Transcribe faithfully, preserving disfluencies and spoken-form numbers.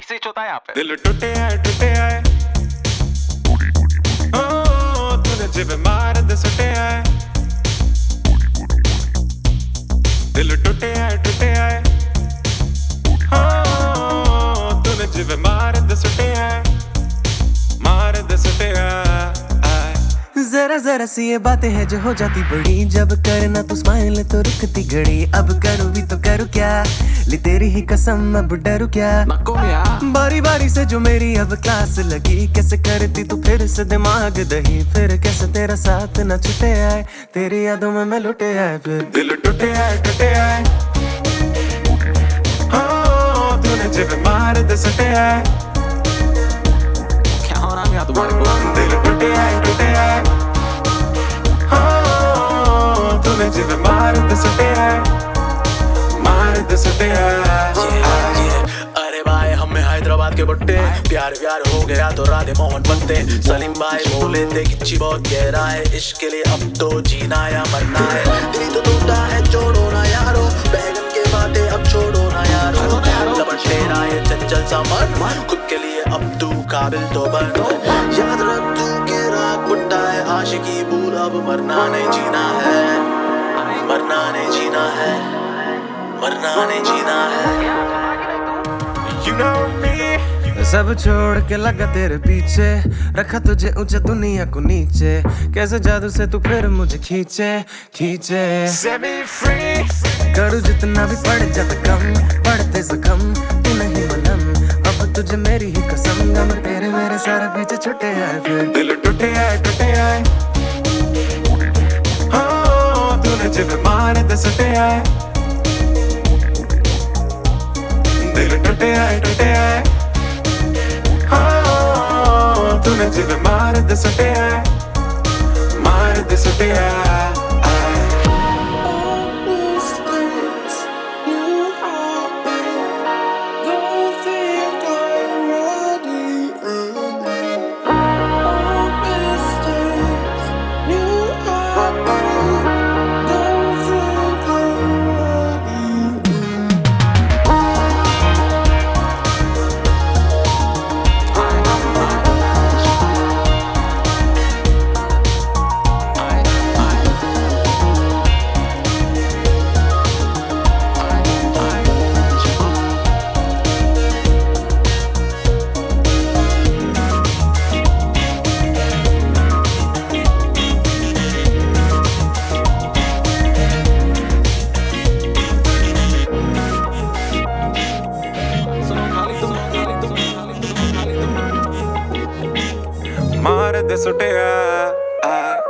Switch होता है यहाँ पे। दिल टूटे आए टूटे आए ओ तूने जिवे मार दे सुटे आए दिल टूटे आए टूटे आए ओ तूने जिवे मार दे सुटे आए मार दे सुटे आए। जरा जरा सी ये बातें हैं जो हो जाती बड़ी, जब करना तो स्माइल तो रुकती घड़ी। अब करूँ भी तो करूँ क्या, ली तेरी ही कसम अब डरूँ क्या। बारी बारी से जो मेरी अब क्लास लगी, कैसे करती तू फिर से दिमाग दही। फिर कैसे तेरा साथ न छूटे आए, तेरी यादों में मैं लुटे आए। फिर दिल टूटे आए टूटे आए ओ तूने जिवे मार दे सुटे आए क्या हो रहा है यहाँ तुम्हारे को? दिल टूटे आए टूटे आए ओ तूने जिवे मार दे सुटे आए मार दे सुटे आए। अरे भाई हमें हैदराबाद के बट्टे, प्यार प्यार हो गया तो राधे मोहन बनते। सलीम भाई बोले थे किच्ची बहुत गहरा है, इश्क के लिए अब तो जीना या मरना है। दिल तो टूटा है छोड़ो ना यारो, बैगन के बातें अब छोड़ो ना यारो। लबन तेरा ये चंचल सा मन, खुद के लिए अब तू काबिल तो बन। याद रख तू के राग बुट्टा है, आशिकी भूल अब मरना नहीं जीना है, मरना नहीं जीना है, मरना नहीं जीना है। You know me सब छोड़ के लगा तेरे पीछे, रखा तुझे ऊंचे दुनिया को नीचे। कैसे जादू से तू फिर मुझे खींचे खींचे। Set me free करूँ जितना भी पड़ जाता कम, पड़ते जख्म तू नहीं मलम। अब तुझे मेरी ही कसम, गम तेरे मेरे सारे पीछे छुटे आए। फिर दिल टूटे आए टूटे आए ओ तूने जिवे मार दे सुटे आए दिल टूटे आए टूटे आए ओ तूने जिवे मार दे सुटे आए मार दे सुटे आए। मार दे सुटे आए।